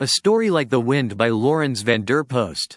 A Story Like the Wind by Laurens van der Post.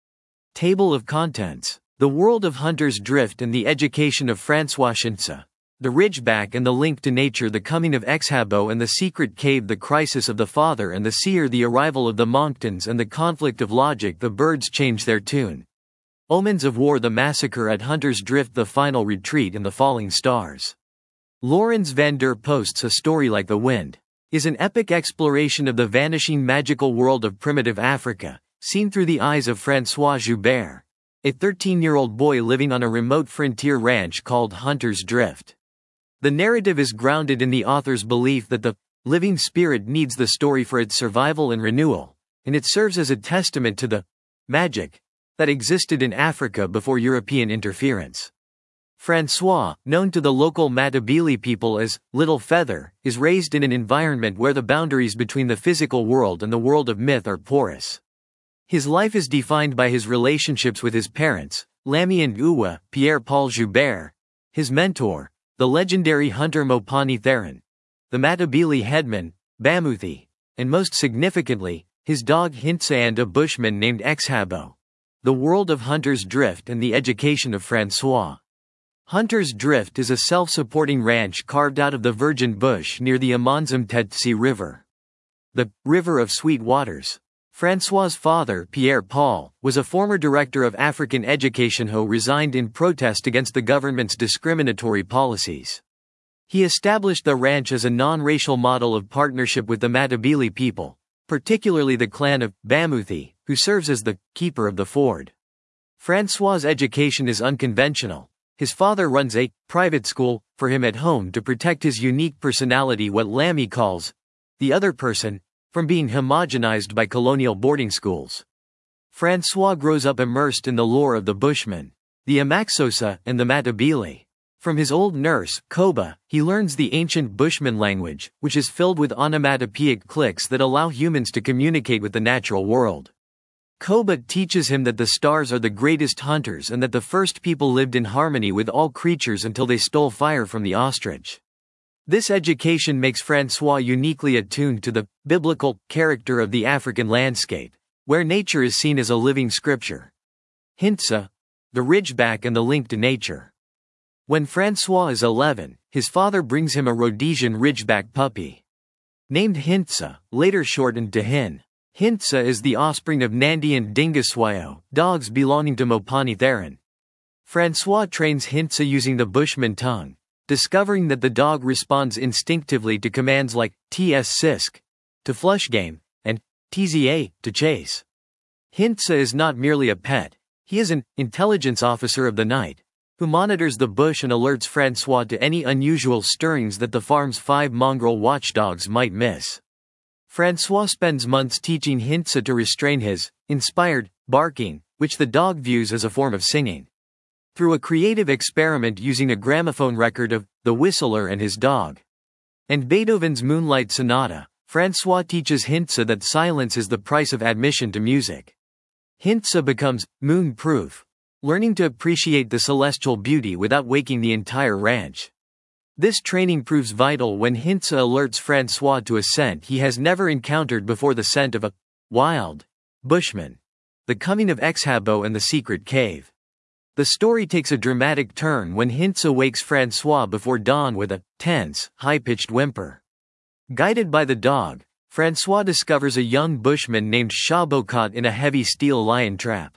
Table of Contents. The World of Hunter's Drift and the Education of François Hintze. The Ridgeback and the Link to Nature. The Coming of Exhabo and the Secret Cave. The Crisis of the Father and the Seer. The Arrival of the Monktons and the Conflict of Logic. The Birds Change Their Tune. Omens of War. The Massacre at Hunter's Drift. The Final Retreat and the Falling Stars. Laurens van der Post's A Story Like the Wind is an epic exploration of the vanishing magical world of primitive Africa, seen through the eyes of François Joubert, a 13-year-old boy living on a remote frontier ranch called Hunter's Drift. The narrative is grounded in the author's belief that the living spirit needs the story for its survival and renewal, and it serves as a testament to the magic that existed in Africa before European interference. François, known to the local Matabele people as Little Feather, is raised in an environment where the boundaries between the physical world and the world of myth are porous. His life is defined by his relationships with his parents, Lamy and Uwa, Pierre-Paul Joubert, his mentor, the legendary hunter Mopani Theron, the Matabele headman, Bamuthi, and most significantly, his dog Hintze and a bushman named Exhabo. The World of Hunter's Drift and the Education of François. Hunter's Drift is a self-supporting ranch carved out of the virgin bush near the Amanzimtetse River, the River of Sweet Waters. François' father, Pierre-Paul, was a former director of African education who resigned in protest against the government's discriminatory policies. He established the ranch as a non-racial model of partnership with the Matabele people, particularly the clan of Bamuthi, who serves as the keeper of the ford. François' education is unconventional. His father runs a private school for him at home to protect his unique personality, what Lamy calls the other person, from being homogenized by colonial boarding schools. François grows up immersed in the lore of the Bushmen, the Amaxosa, and the Matabele. From his old nurse, Koba, he learns the ancient Bushman language, which is filled with onomatopoeic clicks that allow humans to communicate with the natural world. Koba teaches him that the stars are the greatest hunters and that the first people lived in harmony with all creatures until they stole fire from the ostrich. This education makes François uniquely attuned to the biblical character of the African landscape, where nature is seen as a living scripture. Hintze, the Ridgeback and the Link to Nature. When François is 11, his father brings him a Rhodesian Ridgeback puppy. Named Hintze, later shortened to Hin. Hintze is the offspring of Nandi and Dingiswayo, dogs belonging to Mopani Theron. François trains Hintze using the Bushman tongue, discovering that the dog responds instinctively to commands like "ts sisk" to flush game, and "tzA" to chase. Hintze is not merely a pet, he is an intelligence officer of the night, who monitors the bush and alerts François to any unusual stirrings that the farm's 5 mongrel watchdogs might miss. François spends months teaching Hintze to restrain his inspired barking, which the dog views as a form of singing. Through a creative experiment using a gramophone record of The Whistler and His Dog and Beethoven's Moonlight Sonata, François teaches Hintze that silence is the price of admission to music. Hintze becomes moon-proof, learning to appreciate the celestial beauty without waking the entire ranch. This training proves vital when Hintze alerts François to a scent he has never encountered before, the scent of a wild bushman. The Coming of Exhabo and the Secret Cave. The story takes a dramatic turn when Hintze wakes François before dawn with a tense, high-pitched whimper. Guided by the dog, François discovers a young bushman named Shabo caught in a heavy steel lion trap.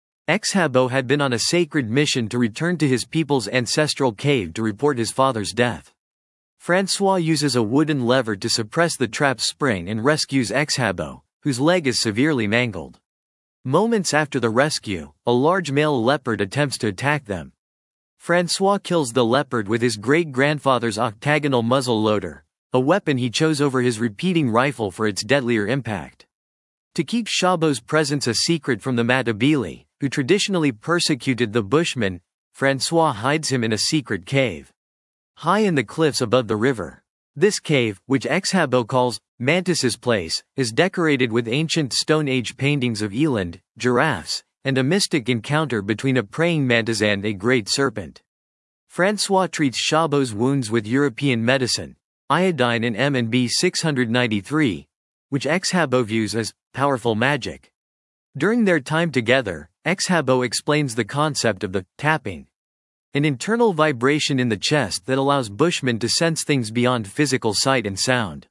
Exhabo had been on a sacred mission to return to his people's ancestral cave to report his father's death. François uses a wooden lever to suppress the trap's spring and rescues Exhabo, whose leg is severely mangled. Moments after the rescue, a large male leopard attempts to attack them. François kills the leopard with his great-grandfather's octagonal muzzle loader, a weapon he chose over his repeating rifle for its deadlier impact. To keep Shabo's presence a secret from the Matabele, who traditionally persecuted the Bushmen, François hides him in a secret cave high in the cliffs above the river. This cave, which Exhabo calls Mantis's Place, is decorated with ancient Stone Age paintings of eland, giraffes, and a mystic encounter between a praying mantis and a great serpent. François treats Shabo's wounds with European medicine, iodine and M&B 693, which Exhabo views as powerful magic. During their time together, Exhabo explains the concept of the tapping, an internal vibration in the chest that allows Bushmen to sense things beyond physical sight and sound.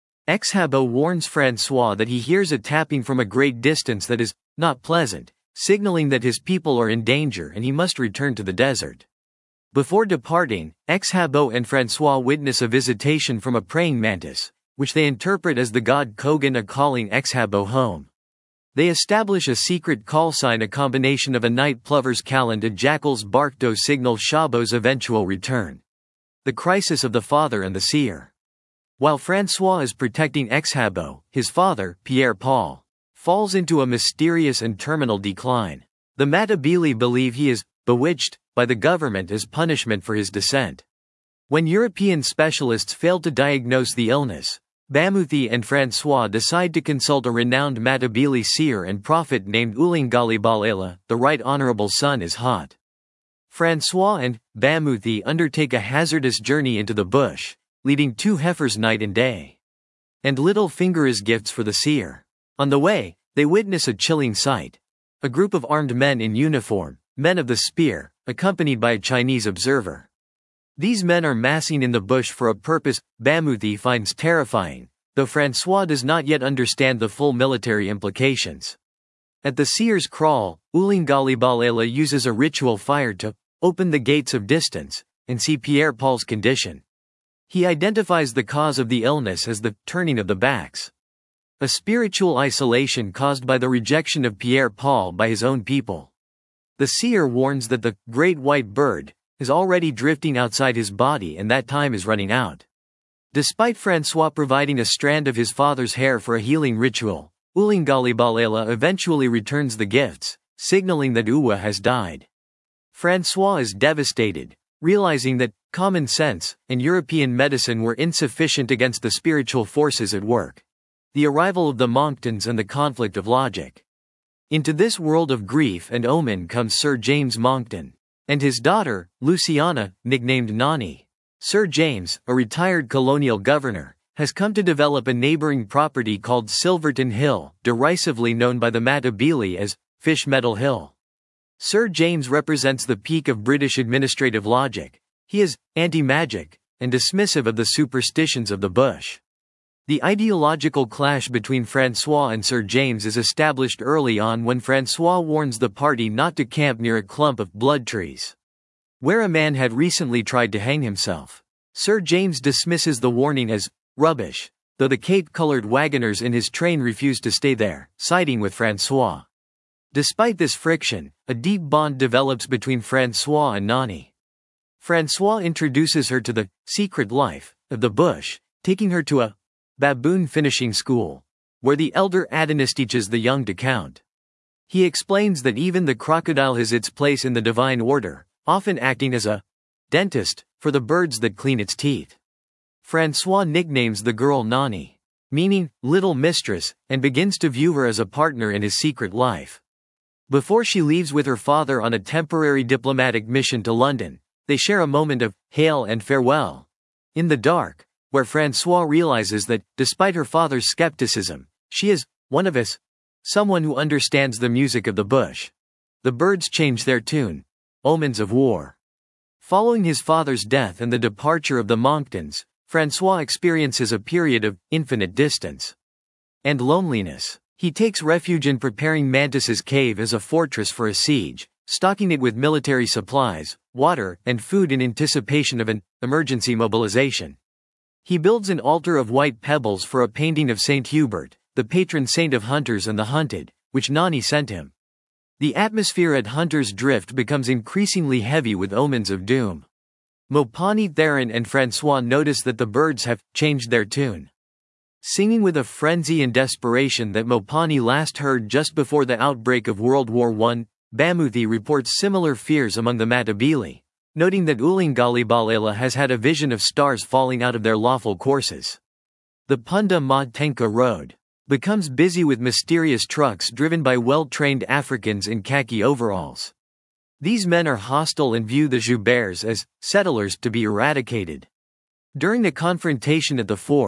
Exhabo warns Francois that he hears a tapping from a great distance that is not pleasant, signaling that his people are in danger and he must return to the desert. Before departing, Exhabo and Francois witness a visitation from a praying mantis, which they interpret as the god Kogan calling Exhabo home. They establish a secret call sign, a combination of a night plover's call and a jackal's bark to signal Shabo's eventual return. The crisis of the father and the seer. While Francois is protecting Exhabo, his father, Pierre Paul, falls into a mysterious and terminal decline. The Matabele believe he is bewitched by the government as punishment for his descent. When European specialists failed to diagnose the illness, Bamuthi and Francois decide to consult a renowned Matabele seer and prophet named Ulingali Balela. The Right Honorable Sun is hot. Francois and Bamuthi undertake a hazardous journey into the bush, leading two heifers night and day. And little finger is gifts for the seer. On the way, they witness a chilling sight. A group of armed men in uniform, men of the spear, accompanied by a Chinese observer. These men are massing in the bush for a purpose Bamuthi finds terrifying, though Francois does not yet understand the full military implications. At the seer's kraal, Ulingali Balela uses a ritual fire to open the gates of distance and see Pierre Paul's condition. He identifies the cause of the illness as the turning of the backs, a spiritual isolation caused by the rejection of Pierre Paul by his own people. The seer warns that the great white bird is already drifting outside his body and that time is running out. Despite Francois providing a strand of his father's hair for a healing ritual, Ulingali Balela eventually returns the gifts, signaling that Uwa has died. Francois is devastated, realizing that common sense and European medicine were insufficient against the spiritual forces at work. The arrival of the Monktons and the conflict of logic. Into this world of grief and omen comes Sir James Monckton and his daughter, Luciana, nicknamed Nani. Sir James, a retired colonial governor, has come to develop a neighboring property called Silverton Hill, derisively known by the Matabele as Fish Metal Hill. Sir James represents the peak of British administrative logic. He is anti-magic and dismissive of the superstitions of the bush. The ideological clash between Francois and Sir James is established early on when Francois warns the party not to camp near a clump of blood trees, where a man had recently tried to hang himself. Sir James dismisses the warning as rubbish, though the cape-colored wagoners in his train refuse to stay there, siding with Francois. Despite this friction, a deep bond develops between Francois and Nani. Francois introduces her to the secret life of the bush, taking her to a baboon finishing school, where the elder Adonis teaches the young to count. He explains that even the crocodile has its place in the divine order, often acting as a dentist for the birds that clean its teeth. Francois nicknames the girl Nani, meaning little mistress, and begins to view her as a partner in his secret life. Before she leaves with her father on a temporary diplomatic mission to London, they share a moment of hail and farewell. In the dark, where Francois realizes that, despite her father's skepticism, she is one of us, someone who understands the music of the bush. The birds change their tune, omens of war. Following his father's death and the departure of the Monktons, Francois experiences a period of infinite distance and loneliness. He takes refuge in preparing Mantis's cave as a fortress for a siege, stocking it with military supplies, water, and food in anticipation of an emergency mobilization. He builds an altar of white pebbles for a painting of Saint Hubert, the patron saint of hunters and the hunted, which Nani sent him. The atmosphere at Hunter's Drift becomes increasingly heavy with omens of doom. Mopani, Theron and Francois notice that the birds have changed their tune, singing with a frenzy and desperation that Mopani last heard just before the outbreak of World War I. Bamuthi reports similar fears among the Matabele, noting that Ulingali Balela has had a vision of stars falling out of their lawful courses. The Punda Ma Tenka Road becomes busy with mysterious trucks driven by well-trained Africans in khaki overalls. These men are hostile and view the Jouberts as settlers to be eradicated. During the confrontation at the ford,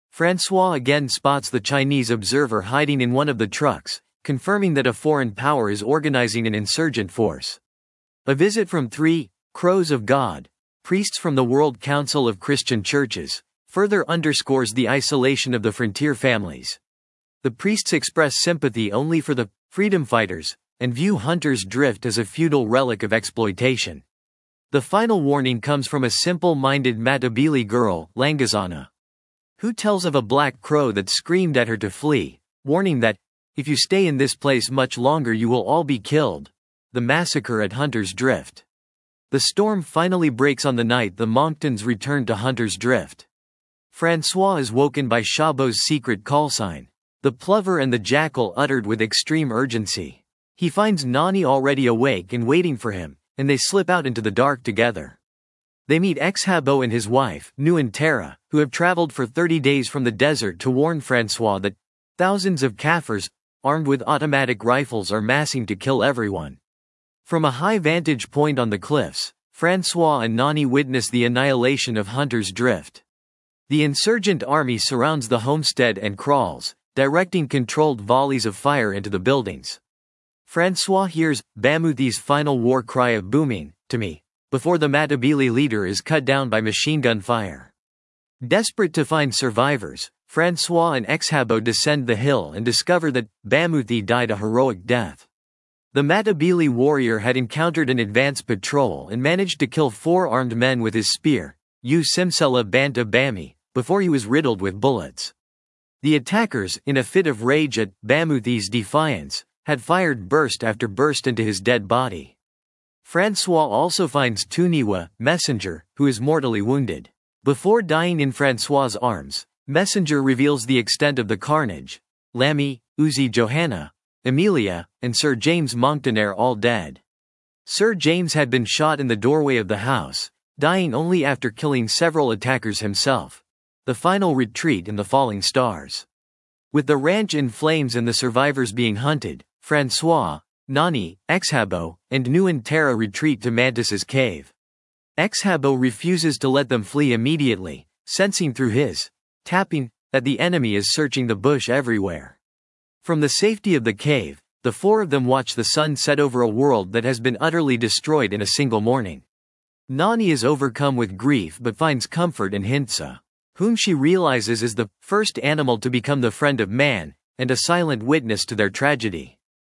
Francois again spots the Chinese observer hiding in one of the trucks, confirming that a foreign power is organizing an insurgent force. A visit from 3 Crows of God, priests from the World Council of Christian Churches, further underscores the isolation of the frontier families. The priests express sympathy only for the freedom fighters and view Hunter's Drift as a feudal relic of exploitation. The final warning comes from a simple-minded Matabele girl, Langazana, who tells of a black crow that screamed at her to flee, warning that, if you stay in this place much longer you will all be killed. The massacre at Hunter's Drift. The storm finally breaks on the night the Monktons return to Hunter's Drift. Francois is woken by Chabot's secret call sign. The plover and the jackal uttered with extreme urgency. He finds Nani already awake and waiting for him, and they slip out into the dark together. They meet Chabot and his wife, Nguyen Tara, who have traveled for 30 days from the desert to warn Francois that thousands of Kafirs, armed with automatic rifles, are massing to kill everyone. From a high vantage point on the cliffs, Francois and Nani witness the annihilation of Hunter's Drift. The insurgent army surrounds the homestead and crawls, directing controlled volleys of fire into the buildings. Francois hears Bamuthi's final war cry of "booming, to me," before the Matabele leader is cut down by machine gun fire. Desperate to find survivors, Francois and Chabot descend the hill and discover that Bamuthi died a heroic death. The Matabele warrior had encountered an advance patrol and managed to kill 4 armed men with his spear, U Simsela Banta Bami, before he was riddled with bullets. The attackers, in a fit of rage at Bamuthi's defiance, had fired burst after burst into his dead body. Francois also finds Tuniwa, Messenger, who is mortally wounded. Before dying in Francois's arms, Messenger reveals the extent of the carnage. Lammy, Uzi Johanna, Emilia, and Sir James Monkton are all dead. Sir James had been shot in the doorway of the house, dying only after killing several attackers himself. The final retreat in the falling stars. With the ranch in flames and the survivors being hunted, Francois, Nani, Chabot, and Nguyen Tara retreat to Mantis's cave. Chabot refuses to let them flee immediately, sensing through his tapping that the enemy is searching the bush everywhere. From the safety of the cave, the 4 of them watch the sun set over a world that has been utterly destroyed in a single morning. Nani is overcome with grief but finds comfort in Hintsa, whom she realizes is the first animal to become the friend of man, and a silent witness to their tragedy.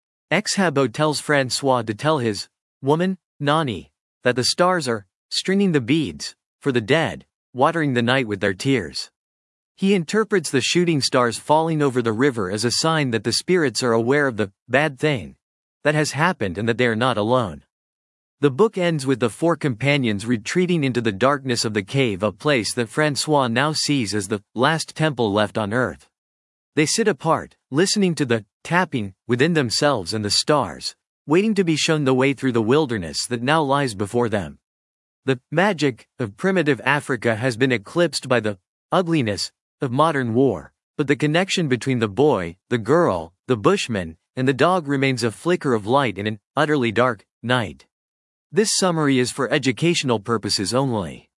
Chabot tells Francois to tell his woman, Nani, that the stars are stringing the beads for the dead, watering the night with their tears. He interprets the shooting stars falling over the river as a sign that the spirits are aware of the bad thing that has happened and that they are not alone. The book ends with the 4 companions retreating into the darkness of the cave, a place that Francois now sees as the last temple left on earth. They sit apart, listening to the tapping within themselves and the stars, waiting to be shown the way through the wilderness that now lies before them. The magic of primitive Africa has been eclipsed by the ugliness of modern war, but the connection between the boy, the girl, the bushman, and the dog remains a flicker of light in an utterly dark night. This summary is for educational purposes only.